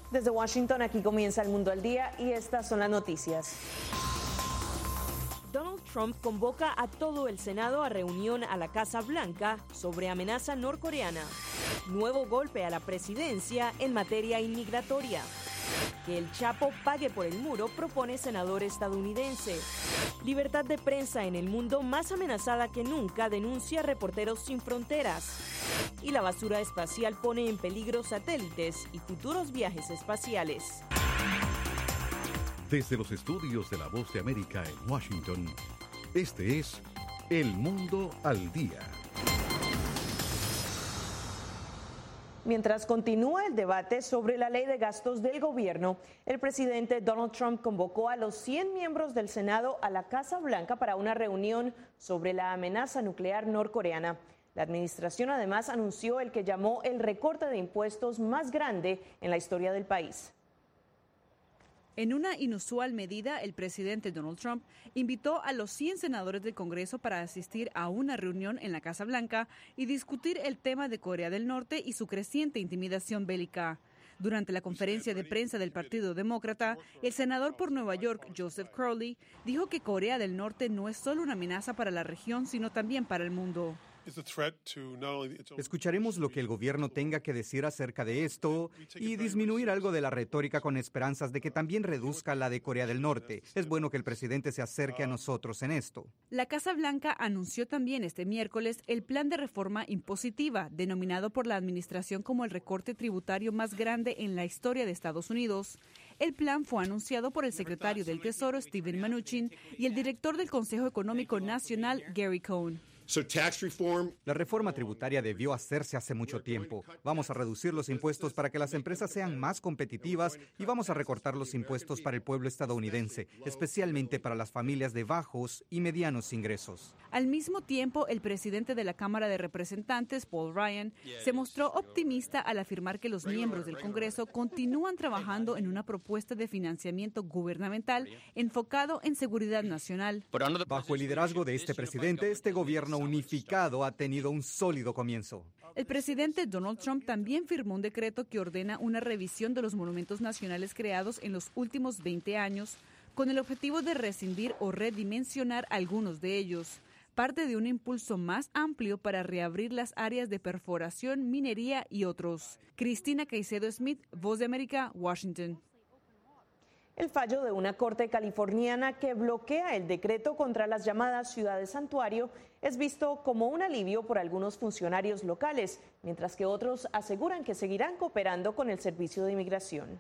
Desde Washington, aquí comienza El Mundo al Día y estas son las noticias. Donald Trump convoca a todo el Senado a reunión a la Casa Blanca sobre amenaza norcoreana. Nuevo golpe a la presidencia en materia inmigratoria. Que el Chapo pague por el muro, propone senador estadounidense. Libertad de prensa en el mundo más amenazada que nunca, denuncia Reporteros Sin Fronteras. Y la basura espacial pone en peligro satélites y futuros viajes espaciales. Desde los estudios de La Voz de América en Washington, este es El Mundo al Día. Mientras continúa el debate sobre la ley de gastos del gobierno, el presidente Donald Trump convocó a los 100 miembros del Senado a la Casa Blanca para una reunión sobre la amenaza nuclear norcoreana. La administración además anunció el que llamó el recorte de impuestos más grande en la historia del país. En una inusual medida, el presidente Donald Trump invitó a los 100 senadores del Congreso para asistir a una reunión en la Casa Blanca y discutir el tema de Corea del Norte y su creciente intimidación bélica. Durante la conferencia de prensa del Partido Demócrata, el senador por Nueva York, Joseph Crowley, dijo que Corea del Norte no es solo una amenaza para la región, sino también para el mundo. Escucharemos lo que el gobierno tenga que decir acerca de esto y disminuir algo de la retórica con esperanzas de que también reduzca la de Corea del Norte. Es bueno que el presidente se acerque a nosotros en esto. La Casa Blanca anunció también este miércoles el plan de reforma impositiva, denominado por la administración como el recorte tributario más grande en la historia de Estados Unidos. El plan fue anunciado por el secretario del Tesoro, Steven Mnuchin, y el director del Consejo Económico Nacional, Gary Cohn. La reforma tributaria debió hacerse hace mucho tiempo. Vamos a reducir los impuestos para que las empresas sean más competitivas y vamos a recortar los impuestos para el pueblo estadounidense, especialmente para las familias de bajos y medianos ingresos. Al mismo tiempo, el presidente de la Cámara de Representantes, Paul Ryan, se mostró optimista al afirmar que los miembros del Congreso continúan trabajando en una propuesta de financiamiento gubernamental enfocado en seguridad nacional. Bajo el liderazgo de este presidente, este gobierno unificado ha tenido un sólido comienzo. El presidente Donald Trump también firmó un decreto que ordena una revisión de los monumentos nacionales creados en los últimos 20 años, con el objetivo de rescindir o redimensionar algunos de ellos, parte de un impulso más amplio para reabrir las áreas de perforación, minería y otros. Cristina Caicedo Smith, Voz de América, Washington. El fallo de una corte californiana que bloquea el decreto contra las llamadas ciudades santuario es visto como un alivio por algunos funcionarios locales, mientras que otros aseguran que seguirán cooperando con el Servicio de Inmigración.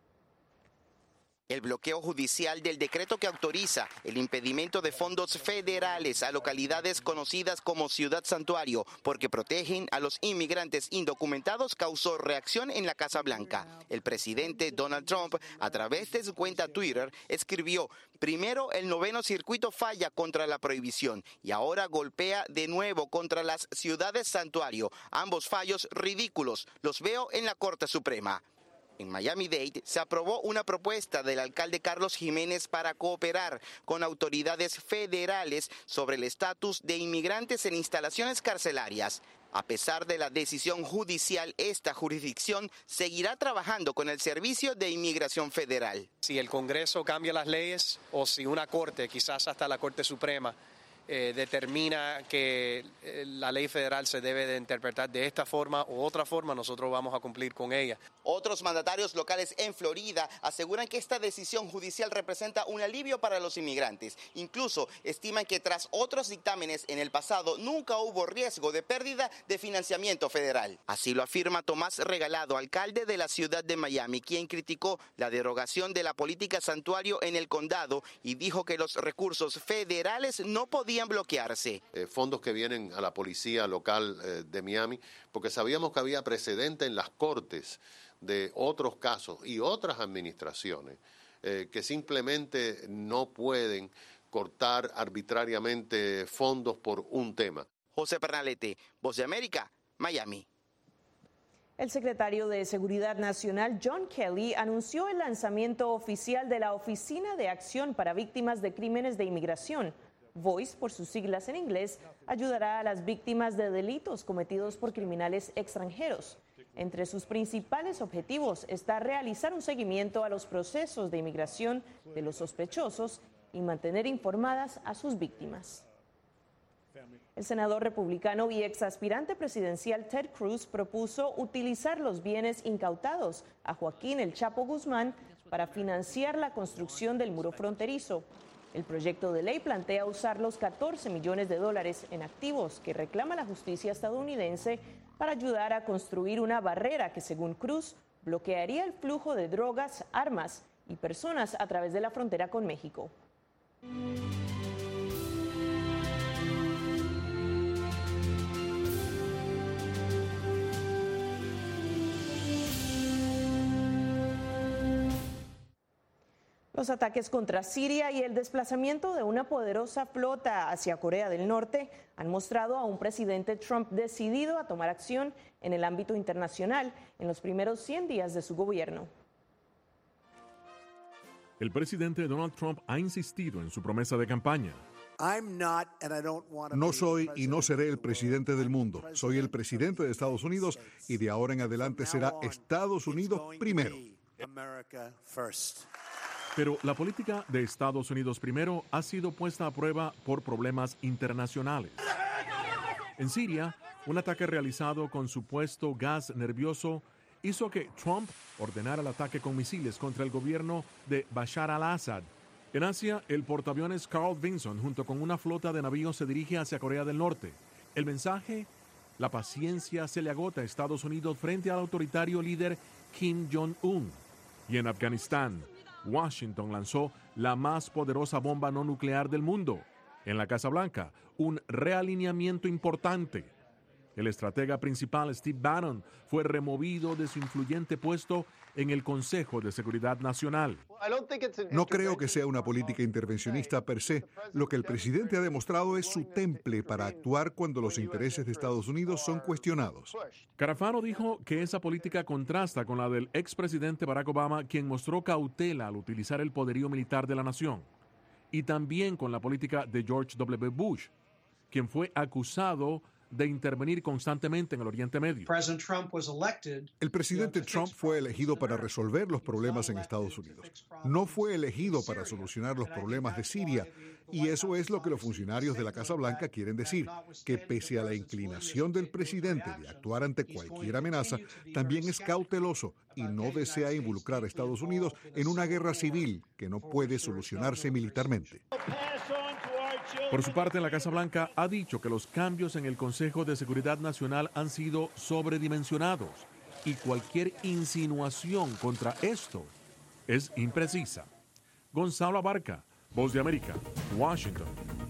El bloqueo judicial del decreto que autoriza el impedimento de fondos federales a localidades conocidas como Ciudad Santuario porque protegen a los inmigrantes indocumentados causó reacción en la Casa Blanca. El presidente Donald Trump, a través de su cuenta Twitter, escribió: primero, el noveno circuito falla contra la prohibición y ahora golpea de nuevo contra las ciudades santuario. Ambos fallos ridículos. Los veo en la Corte Suprema. En Miami-Dade se aprobó una propuesta del alcalde Carlos Jiménez para cooperar con autoridades federales sobre el estatus de inmigrantes en instalaciones carcelarias. A pesar de la decisión judicial, esta jurisdicción seguirá trabajando con el Servicio de Inmigración Federal. Si el Congreso cambia las leyes o si una corte, quizás hasta la Corte Suprema, determina que la ley federal se debe de interpretar de esta forma u otra forma, nosotros vamos a cumplir con ella. Otros mandatarios locales en Florida aseguran que esta decisión judicial representa un alivio para los inmigrantes. Incluso estiman que tras otros dictámenes en el pasado nunca hubo riesgo de pérdida de financiamiento federal. Así lo afirma Tomás Regalado, alcalde de la ciudad de Miami, quien criticó la derogación de la política santuario en el condado y dijo que los recursos federales no podían bloquearse. Fondos que vienen a la policía local de Miami, porque sabíamos que había precedente en las cortes de otros casos y otras administraciones que simplemente no pueden cortar arbitrariamente fondos por un tema. José Pernalete, Voz de América, Miami. El secretario de Seguridad Nacional, John Kelly, anunció el lanzamiento oficial de la Oficina de Acción para Víctimas de Crímenes de Inmigración. VOICE, por sus siglas en inglés, ayudará a las víctimas de delitos cometidos por criminales extranjeros. Entre sus principales objetivos está realizar un seguimiento a los procesos de inmigración de los sospechosos y mantener informadas a sus víctimas. El senador republicano y exaspirante presidencial Ted Cruz propuso utilizar los bienes incautados a Joaquín El Chapo Guzmán para financiar la construcción del muro fronterizo. El proyecto de ley plantea usar los 14 millones de dólares en activos que reclama la justicia estadounidense para ayudar a construir una barrera que, según Cruz, bloquearía el flujo de drogas, armas y personas a través de la frontera con México. Los ataques contra Siria y el desplazamiento de una poderosa flota hacia Corea del Norte han mostrado a un presidente Trump decidido a tomar acción en el ámbito internacional en los primeros 100 días de su gobierno. El presidente Donald Trump ha insistido en su promesa de campaña. No soy y no seré el presidente del mundo. Soy el presidente de Estados Unidos y de ahora en adelante será Estados Unidos primero. Pero la política de Estados Unidos primero ha sido puesta a prueba por problemas internacionales. En Siria, un ataque realizado con supuesto gas nervioso hizo que Trump ordenara el ataque con misiles contra el gobierno de Bashar al-Assad. En Asia, el portaaviones Carl Vinson, junto con una flota de navíos, se dirige hacia Corea del Norte. El mensaje: la paciencia se le agota a Estados Unidos frente al autoritario líder Kim Jong-un. Y en Afganistán, Washington lanzó la más poderosa bomba no nuclear del mundo. En la Casa Blanca, un realineamiento importante. El estratega principal, Steve Bannon, fue removido de su influyente puesto en el Consejo de Seguridad Nacional. No creo que sea una política intervencionista per se. Lo que el presidente ha demostrado es su temple para actuar cuando los intereses de Estados Unidos son cuestionados. Carafano dijo que esa política contrasta con la del expresidente Barack Obama, quien mostró cautela al utilizar el poderío militar de la nación, y también con la política de George W. Bush, quien fue acusado de intervenir constantemente en el Oriente Medio. El presidente Trump fue elegido para resolver los problemas en Estados Unidos. No fue elegido para solucionar los problemas de Siria. Y eso es lo que los funcionarios de la Casa Blanca quieren decir, que pese a la inclinación del presidente de actuar ante cualquier amenaza, también es cauteloso y no desea involucrar a Estados Unidos en una guerra civil que no puede solucionarse militarmente. Por su parte, la Casa Blanca ha dicho que los cambios en el Consejo de Seguridad Nacional han sido sobredimensionados y cualquier insinuación contra esto es imprecisa. Gonzalo Abarca, Voz de América, Washington.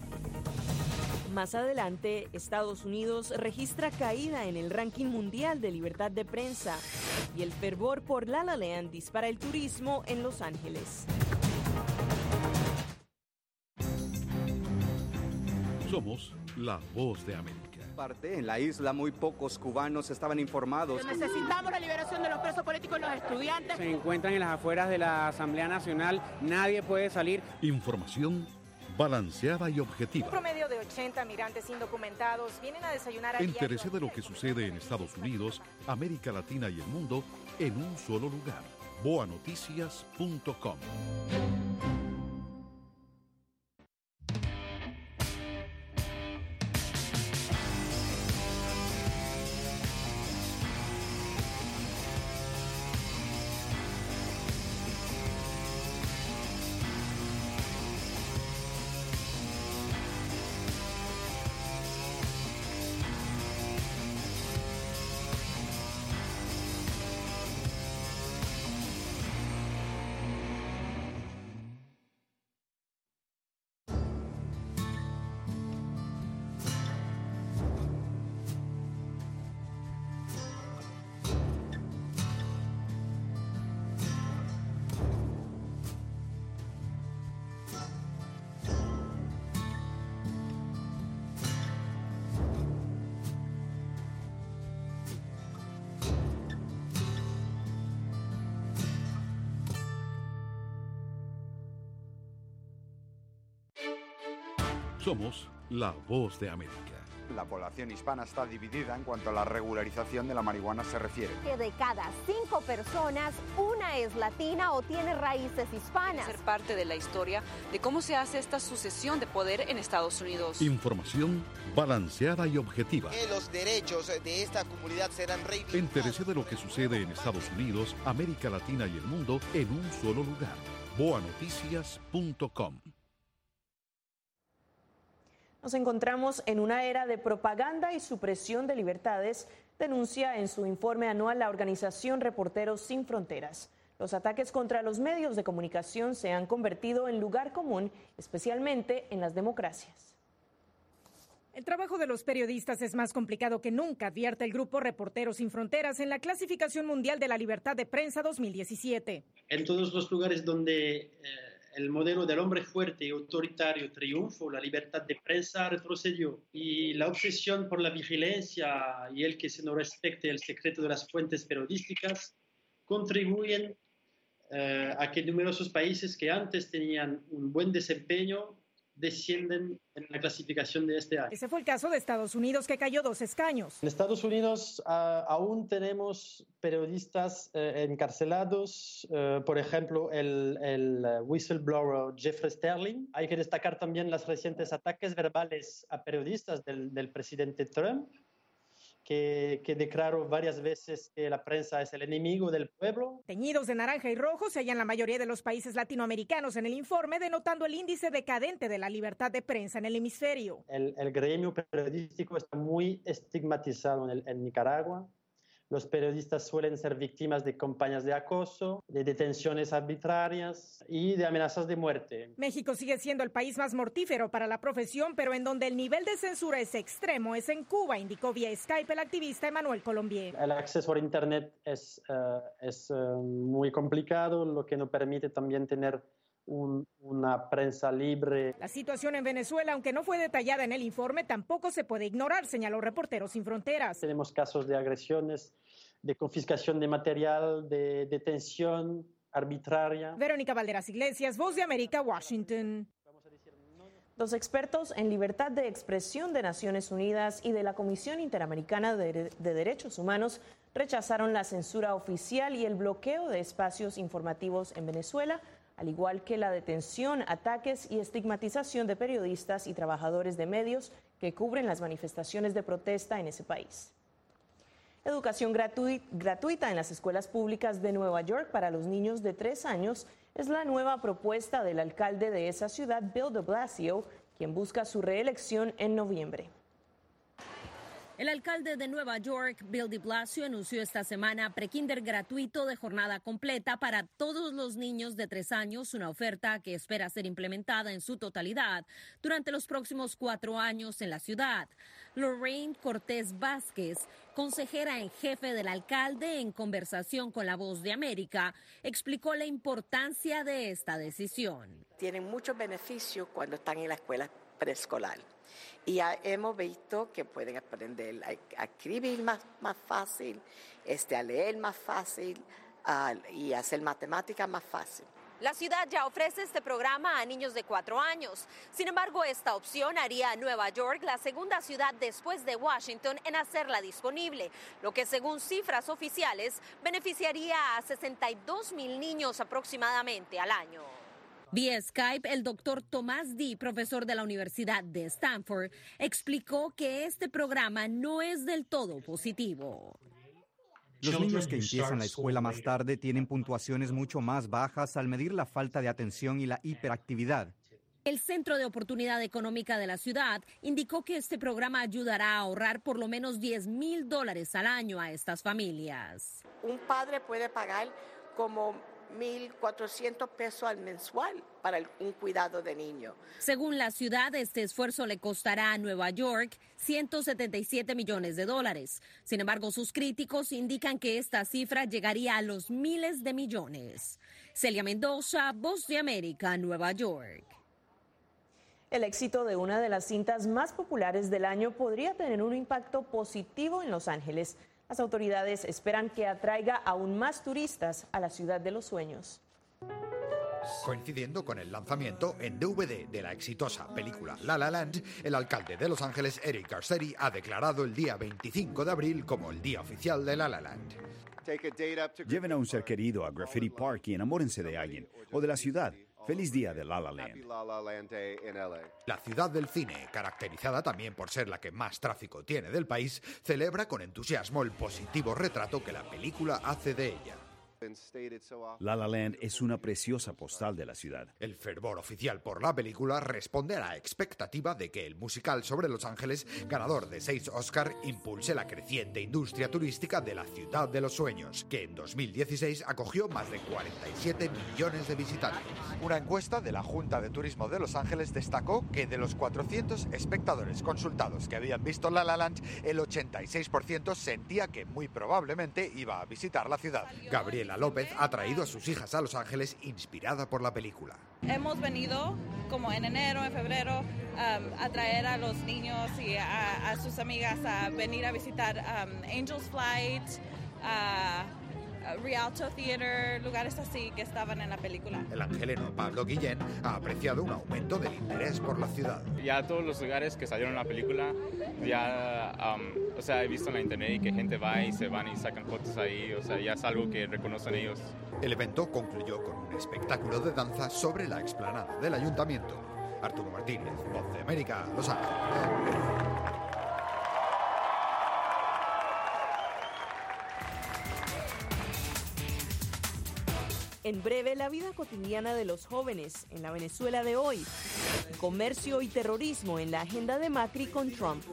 Más adelante, Estados Unidos registra caída en el ranking mundial de libertad de prensa y el fervor por La La Land dispara el turismo en Los Ángeles. Somos la Voz de América. En la isla muy pocos cubanos estaban informados. Necesitamos la liberación de los presos políticos y los estudiantes. Se encuentran en las afueras de la Asamblea Nacional, nadie puede salir. Información balanceada y objetiva. Un promedio de 80 migrantes indocumentados vienen a desayunar a diario. Entérese de lo que sucede en Estados Unidos, América Latina y el mundo en un solo lugar. boanoticias.com. Somos la Voz de América. la población hispana está dividida en cuanto a la regularización de la marihuana se refiere. Que de cada 5 personas, una es latina o tiene raíces hispanas. Ser parte de la historia de cómo se hace esta sucesión de poder en Estados Unidos. Información balanceada y objetiva. Que los derechos de esta comunidad serán reivindicados. Entérese de lo que sucede en Estados Unidos, América Latina y el mundo en un solo lugar. boanoticias.com. Nos encontramos en una era de propaganda y supresión de libertades, denuncia en su informe anual la organización Reporteros Sin Fronteras. Los ataques contra los medios de comunicación se han convertido en lugar común, especialmente en las democracias. El trabajo de los periodistas es más complicado que nunca, advierte el grupo Reporteros Sin Fronteras en la Clasificación Mundial de la Libertad de Prensa 2017. En todos los lugares donde el modelo del hombre fuerte y autoritario triunfó, la libertad de prensa retrocedió. Y la obsesión por la vigilancia y el que se no respete el secreto de las fuentes periodísticas contribuyen a que numerosos países que antes tenían un buen desempeño descienden en la clasificación de este año. Ese fue el caso de Estados Unidos, que cayó 2 escaños. En Estados Unidos aún tenemos periodistas encarcelados, por ejemplo, el whistleblower Jeffrey Sterling. Hay que destacar también los recientes ataques verbales a periodistas del presidente Trump, que declaró varias veces que la prensa es el enemigo del pueblo. Teñidos de naranja y rojo se hallan la mayoría de los países latinoamericanos en el informe, denotando el índice decadente de la libertad de prensa en el hemisferio. El gremio periodístico está muy estigmatizado en Nicaragua. Los periodistas suelen ser víctimas de campañas de acoso, de detenciones arbitrarias y de amenazas de muerte. México sigue siendo el país más mortífero para la profesión, pero en donde el nivel de censura es extremo es en Cuba, indicó vía Skype el activista Emmanuel Colombier. El acceso a Internet es muy complicado, lo que nos permite también tener una prensa libre. La situación en Venezuela, aunque no fue detallada en el informe, tampoco se puede ignorar, señaló Reporteros Sin Fronteras. Tenemos casos de agresiones, de confiscación de material, de detención arbitraria. Verónica Valderas Iglesias, Voz de América, Washington. Los expertos en libertad de expresión de Naciones Unidas y de la Comisión Interamericana de Derechos Humanos rechazaron la censura oficial y el bloqueo de espacios informativos en Venezuela, al igual que la detención, ataques y estigmatización de periodistas y trabajadores de medios que cubren las manifestaciones de protesta en ese país. Educación gratuita en las escuelas públicas de Nueva York para los niños de 3 años es la nueva propuesta del alcalde de esa ciudad, Bill de Blasio, quien busca su reelección en noviembre. El alcalde de Nueva York, Bill de Blasio, anunció esta semana prekinder gratuito de jornada completa para todos los niños de 3 años, una oferta que espera ser implementada en su totalidad durante los próximos 4 años en la ciudad. Lorraine Cortés Vázquez, consejera en jefe del alcalde, en conversación con La Voz de América, explicó la importancia de esta decisión. Tienen muchos beneficios cuando están en la escuela preescolar. Y ya hemos visto que pueden aprender a escribir más fácil, a leer más fácil y hacer matemáticas más fácil. La ciudad ya ofrece este programa a niños de 4 años. Sin embargo, esta opción haría a Nueva York la segunda ciudad después de Washington en hacerla disponible, lo que según cifras oficiales beneficiaría a 62,000 niños aproximadamente al año. Vía Skype, el doctor Tomás Di, profesor de la Universidad de Stanford, explicó que este programa no es del todo positivo. Los niños que empiezan la escuela más tarde tienen puntuaciones mucho más bajas al medir la falta de atención y la hiperactividad. El Centro de Oportunidad Económica de la ciudad indicó que este programa ayudará a ahorrar por lo menos $10,000 al año a estas familias. Un padre puede pagar como $1,400 al mensual para un cuidado de niño. Según la ciudad, este esfuerzo le costará a Nueva York $177 millones. Sin embargo, sus críticos indican que esta cifra llegaría a los miles de millones. Celia Mendoza, Voz de América, Nueva York. El éxito de una de las cintas más populares del año podría tener un impacto positivo en Los Ángeles. Las autoridades esperan que atraiga aún más turistas a la ciudad de los sueños. Coincidiendo con el lanzamiento en DVD de la exitosa película La La Land, el alcalde de Los Ángeles, Eric Garcetti, ha declarado el día 25 de abril como el día oficial de La La Land. Lleven a un ser querido a Graffiti Park y enamórense de alguien o de la ciudad. Feliz día de La La Land. La ciudad del cine, caracterizada también por ser la que más tráfico tiene del país, celebra con entusiasmo el positivo retrato que la película hace de ella. La La Land es una preciosa postal de la ciudad. El fervor oficial por la película responde a la expectativa de que el musical sobre Los Ángeles, ganador de 6 Oscar, impulse la creciente industria turística de la ciudad de los sueños, que en 2016 acogió más de 47 millones de visitantes. Una encuesta de la Junta de Turismo de Los Ángeles destacó que de los 400 espectadores consultados que habían visto La La Land, el 86% sentía que muy probablemente iba a visitar la ciudad. Gabriela López ha traído a sus hijas a Los Ángeles inspirada por la película. Hemos venido como en enero, en febrero, a traer a los niños y a sus amigas a venir a visitar Angels Flight, Rialto Theater, lugares así que estaban en la película. El angeleno Pablo Guillén ha apreciado un aumento del interés por la ciudad. Ya todos los lugares que salieron en la película, ya he visto en la internet y que gente va y se van y sacan fotos ahí, ya es algo que reconocen ellos. El evento concluyó con un espectáculo de danza sobre la explanada del ayuntamiento. Arturo Martínez, Voz de América, Los Ángeles. En breve, la vida cotidiana de los jóvenes en la Venezuela de hoy. Comercio y terrorismo en la agenda de Macri con Trump.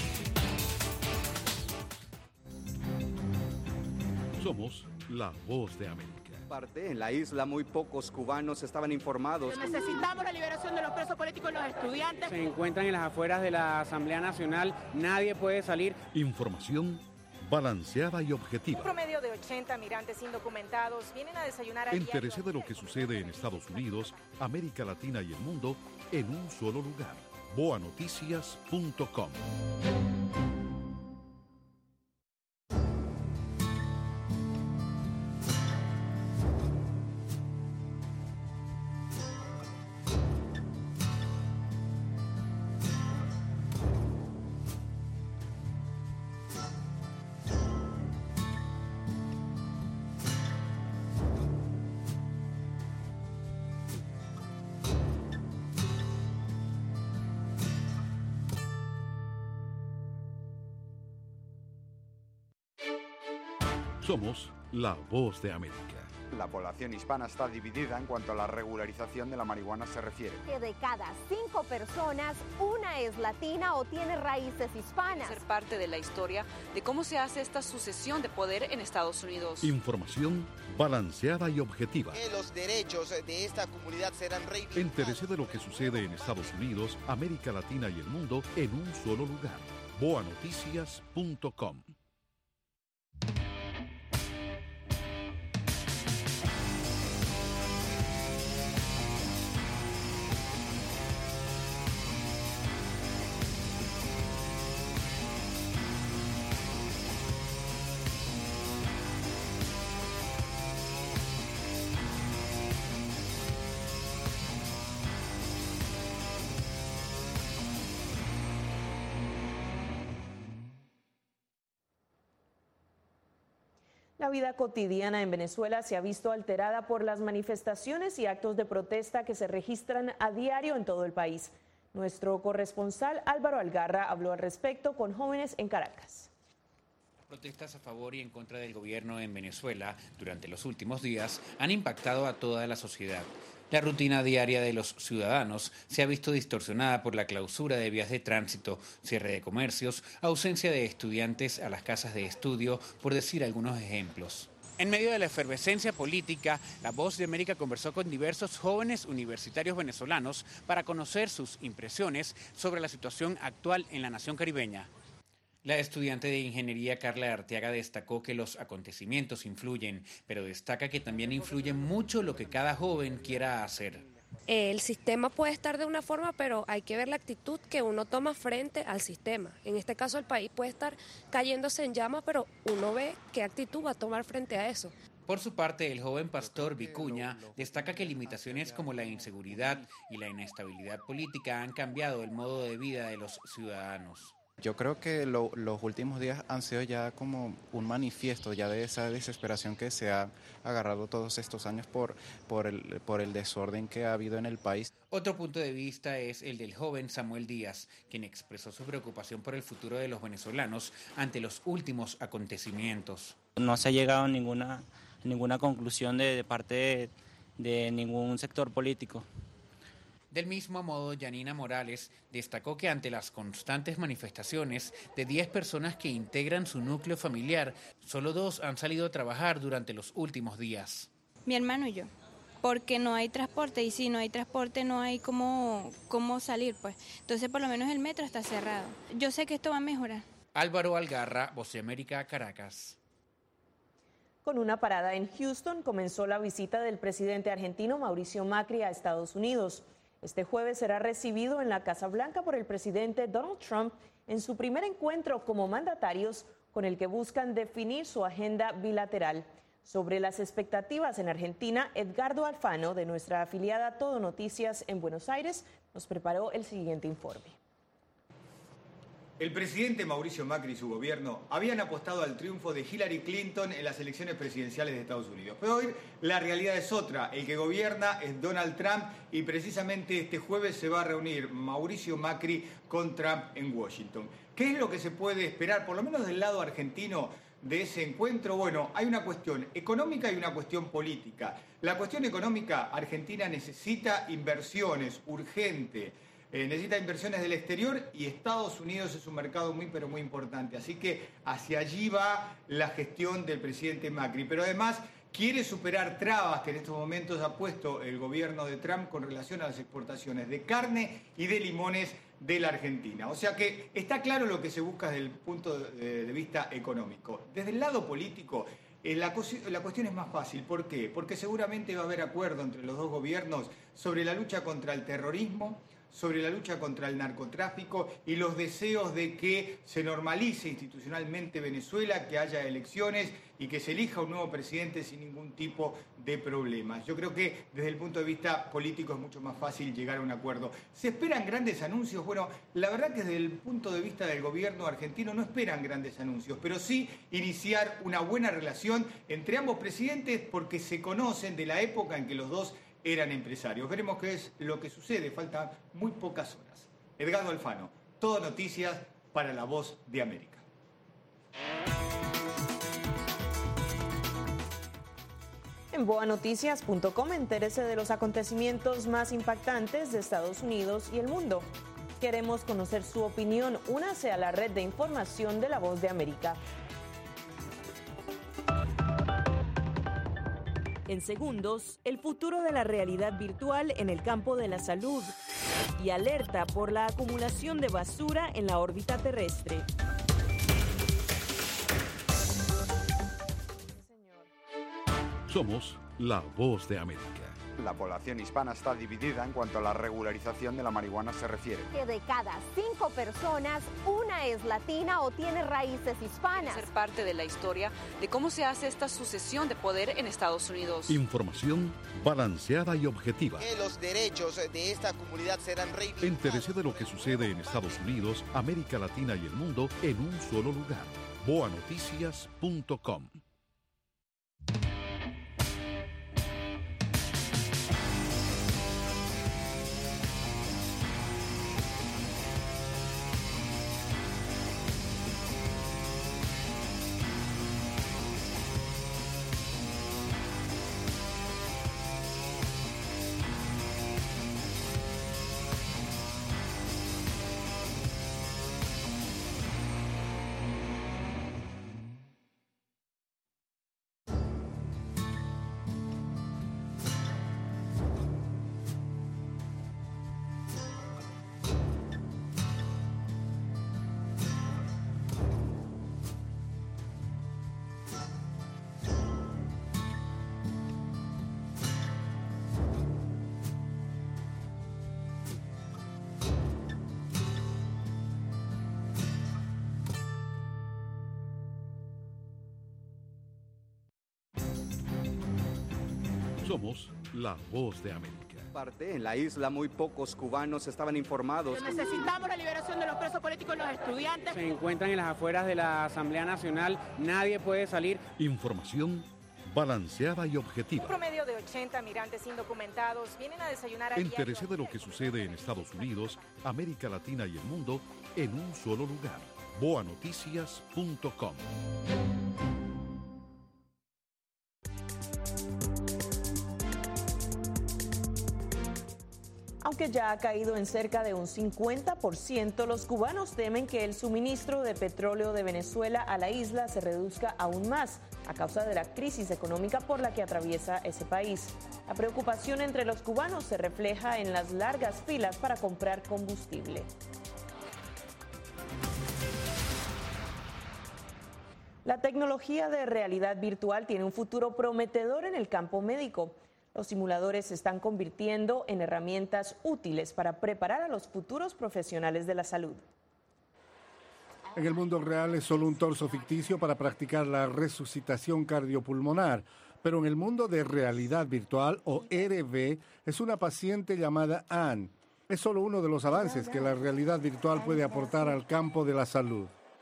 Somos la Voz de América. En la isla muy pocos cubanos estaban informados. Necesitamos la liberación de los presos políticos y los estudiantes. Se encuentran en las afueras de la Asamblea Nacional, nadie puede salir. Información balanceada y objetiva. Un promedio de 80 migrantes indocumentados vienen a desayunar a Entérese de lo que sucede en Estados Unidos, América Latina y el mundo en un solo lugar. boanoticias.com. Somos la Voz de América. La población hispana está dividida en cuanto a la regularización de la marihuana se refiere. Que de cada 5 personas, una es latina o tiene raíces hispanas. Ser parte de la historia de cómo se hace esta sucesión de poder en Estados Unidos. Información balanceada y objetiva. Que los derechos de esta comunidad serán reivindicados. Entérese de lo que sucede en Estados Unidos, América Latina y el mundo en un solo lugar. boanoticias.com. La vida cotidiana en Venezuela se ha visto alterada por las manifestaciones y actos de protesta que se registran a diario en todo el país. Nuestro corresponsal Álvaro Algarra habló al respecto con jóvenes en Caracas. Protestas a favor y en contra del gobierno en Venezuela durante los últimos días han impactado a toda la sociedad. La rutina diaria de los ciudadanos se ha visto distorsionada por la clausura de vías de tránsito, cierre de comercios, ausencia de estudiantes a las casas de estudio, por decir algunos ejemplos. En medio de la efervescencia política, La Voz de América conversó con diversos jóvenes universitarios venezolanos para conocer sus impresiones sobre la situación actual en la nación caribeña. La estudiante de ingeniería Carla Arteaga destacó que los acontecimientos influyen, pero destaca que también influye mucho lo que cada joven quiera hacer. El sistema puede estar de una forma, pero hay que ver la actitud que uno toma frente al sistema. En este caso, el país puede estar cayéndose en llamas, pero uno ve qué actitud va a tomar frente a eso. Por su parte, el joven pastor Vicuña destaca que limitaciones como la inseguridad y la inestabilidad política han cambiado el modo de vida de los ciudadanos. Yo creo que los últimos días han sido ya como un manifiesto ya de esa desesperación que se ha agarrado todos estos años por el desorden que ha habido en el país. Otro punto de vista es el del joven Samuel Díaz, quien expresó su preocupación por el futuro de los venezolanos ante los últimos acontecimientos. No se ha llegado a ninguna conclusión de parte de ningún sector político. Del mismo modo, Yanina Morales destacó que ante las constantes manifestaciones de 10 personas que integran su núcleo familiar, solo 2 han salido a trabajar durante los últimos días. Mi hermano y yo, porque no hay transporte, y si no hay transporte no hay cómo salir, pues. Entonces por lo menos el metro está cerrado. Yo sé que esto va a mejorar. Álvaro Algarra, Voz de América, Caracas. Con una parada en Houston comenzó la visita del presidente argentino Mauricio Macri a Estados Unidos. Este jueves será recibido en la Casa Blanca por el presidente Donald Trump en su primer encuentro como mandatarios con el que buscan definir su agenda bilateral. Sobre las expectativas en Argentina, Edgardo Alfano, de nuestra afiliada Todo Noticias en Buenos Aires, nos preparó el siguiente informe. El presidente Mauricio Macri y su gobierno habían apostado al triunfo de Hillary Clinton en las elecciones presidenciales de Estados Unidos. Pero hoy la realidad es otra. El que gobierna es Donald Trump y precisamente este jueves se va a reunir Mauricio Macri con Trump en Washington. ¿Qué es lo que se puede esperar, por lo menos del lado argentino, de ese encuentro? Bueno, hay una cuestión económica y una cuestión política. La cuestión económica, Argentina necesita inversiones, urgente. Necesita inversiones del exterior y Estados Unidos es un mercado muy pero muy importante. Así que hacia allí va la gestión del presidente Macri. Pero además quiere superar trabas que en estos momentos ha puesto el gobierno de Trump con relación a las exportaciones de carne y de limones de la Argentina. O sea que está claro lo que se busca desde el punto de vista económico. Desde el lado político, la cuestión es más fácil. ¿Por qué? Porque seguramente va a haber acuerdo entre los dos gobiernos sobre la lucha contra el terrorismo, sobre la lucha contra el narcotráfico y los deseos de que se normalice institucionalmente Venezuela, que haya elecciones y que se elija un nuevo presidente sin ningún tipo de problemas. Yo creo que desde el punto de vista político es mucho más fácil llegar a un acuerdo. ¿Se esperan grandes anuncios? Bueno, la verdad que desde el punto de vista del gobierno argentino no esperan grandes anuncios, pero sí iniciar una buena relación entre ambos presidentes porque se conocen de la época en que los dos eran empresarios. Veremos qué es lo que sucede, faltan muy pocas horas. Edgardo Alfano, Todo Noticias para La Voz de América. En boanoticias.com entérese de los acontecimientos más impactantes de Estados Unidos y el mundo. Queremos conocer su opinión. Únase a la red de información de La Voz de América. En segundos, el futuro de la realidad virtual en el campo de la salud y alerta por la acumulación de basura en la órbita terrestre. Somos La Voz de América. La población hispana está dividida en cuanto a la regularización de la marihuana se refiere. Que de cada 5 personas, una es latina o tiene raíces hispanas. Ser parte de la historia de cómo se hace esta sucesión de poder en Estados Unidos. Información balanceada y objetiva. Que los derechos de esta comunidad serán reivindicados. Entérese de lo que sucede en Estados Unidos, América Latina y el mundo en un solo lugar. boanoticias.com Somos la voz de América. En la isla muy pocos cubanos estaban informados. Necesitamos la liberación de los presos políticos y los estudiantes. Se encuentran en las afueras de la Asamblea Nacional, nadie puede salir. Información balanceada y objetiva. Un promedio de 80 migrantes indocumentados vienen a desayunar a Entérese de lo que sucede en Estados Unidos, América Latina y el mundo en un solo lugar. boanoticias.com. Aunque ya ha caído en cerca de un 50%, los cubanos temen que el suministro de petróleo de Venezuela a la isla se reduzca aún más a causa de la crisis económica por la que atraviesa ese país. La preocupación entre los cubanos se refleja en las largas filas para comprar combustible. La tecnología de realidad virtual tiene un futuro prometedor en el campo médico. Los simuladores se están convirtiendo en herramientas útiles para preparar a los futuros profesionales de la salud. En el mundo real es solo un torso ficticio para practicar la resucitación cardiopulmonar, pero en el mundo de realidad virtual, o RV, es una paciente llamada Anne. Es solo uno de los avances que la realidad virtual puede aportar al campo de la salud.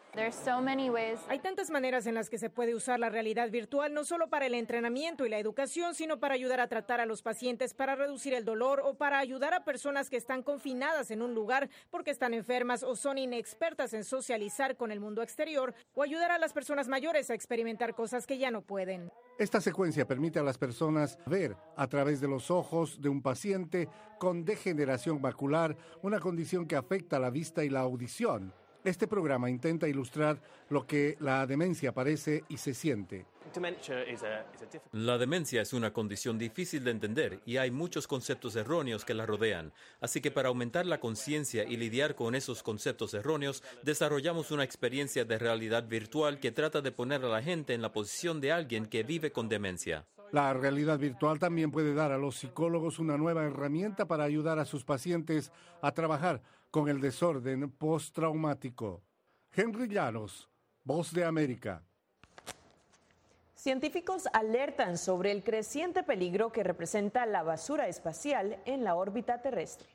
Hay tantas maneras en las que se puede usar la realidad virtual, no solo para el entrenamiento y la educación, sino para ayudar a tratar a los pacientes, para reducir el dolor o para ayudar a personas que están confinadas en un lugar porque están enfermas o son inexpertas en socializar con el mundo exterior, o ayudar a las personas mayores a experimentar cosas que ya no pueden. Esta secuencia permite a las personas ver a través de los ojos de un paciente con degeneración macular, una condición que afecta la vista y la audición. Este programa intenta ilustrar lo que la demencia parece y se siente. La demencia es una condición difícil de entender y hay muchos conceptos erróneos que la rodean. Así que para aumentar la conciencia y lidiar con esos conceptos erróneos, desarrollamos una experiencia de realidad virtual que trata de poner a la gente en la posición de alguien que vive con demencia. La realidad virtual también puede dar a los psicólogos una nueva herramienta para ayudar a sus pacientes a trabajar con el desorden postraumático. Henry Llanos, Voz de América. Científicos alertan sobre el creciente peligro que representa la basura espacial en la órbita terrestre.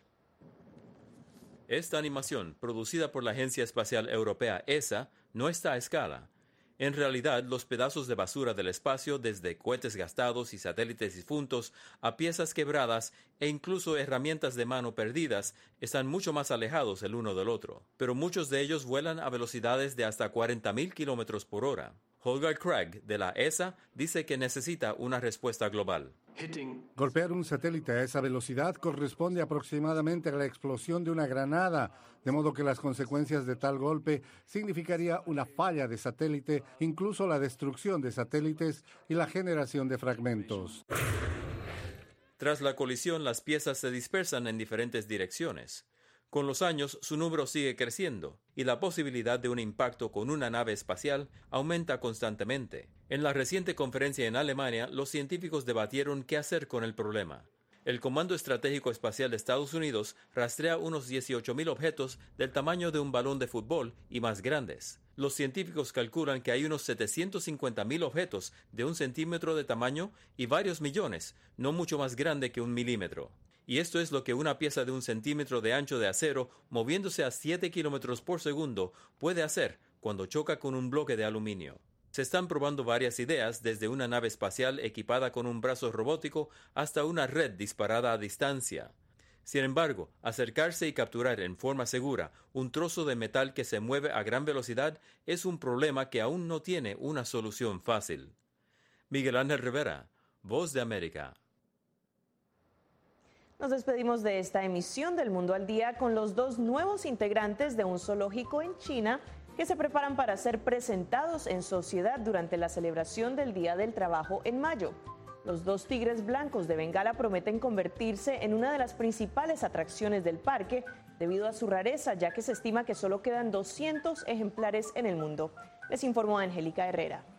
Esta animación, producida por la Agencia Espacial Europea ESA, no está a escala. En realidad, los pedazos de basura del espacio, desde cohetes gastados y satélites difuntos a piezas quebradas e incluso herramientas de mano perdidas, están mucho más alejados el uno del otro. Pero muchos de ellos vuelan a velocidades de hasta 40.000 kilómetros por hora. Holger Craig, de la ESA, dice que necesita una respuesta global. Golpear un satélite a esa velocidad corresponde aproximadamente a la explosión de una granada, de modo que las consecuencias de tal golpe significaría una falla de satélite, incluso la destrucción de satélites y la generación de fragmentos. Tras la colisión, las piezas se dispersan en diferentes direcciones. Con los años, su número sigue creciendo y la posibilidad de un impacto con una nave espacial aumenta constantemente. En la reciente conferencia en Alemania, los científicos debatieron qué hacer con el problema. El Comando Estratégico Espacial de Estados Unidos rastrea unos 18.000 objetos del tamaño de un balón de fútbol y más grandes. Los científicos calculan que hay unos 750.000 objetos de 1 centímetro de tamaño y varios millones, no mucho más grande que 1 milímetro. Y esto es lo que una pieza de 1 centímetro de ancho de acero, moviéndose a 7 kilómetros por segundo, puede hacer cuando choca con un bloque de aluminio. Se están probando varias ideas, desde una nave espacial equipada con un brazo robótico hasta una red disparada a distancia. Sin embargo, acercarse y capturar en forma segura un trozo de metal que se mueve a gran velocidad es un problema que aún no tiene una solución fácil. Miguel Ángel Rivera, Voz de América. Nos despedimos de esta emisión del Mundo al Día con los 2 nuevos integrantes de un zoológico en China que se preparan para ser presentados en sociedad durante la celebración del Día del Trabajo en mayo. Los 2 tigres blancos de Bengala prometen convertirse en una de las principales atracciones del parque debido a su rareza, ya que se estima que solo quedan 200 ejemplares en el mundo. Les informó Angélica Herrera.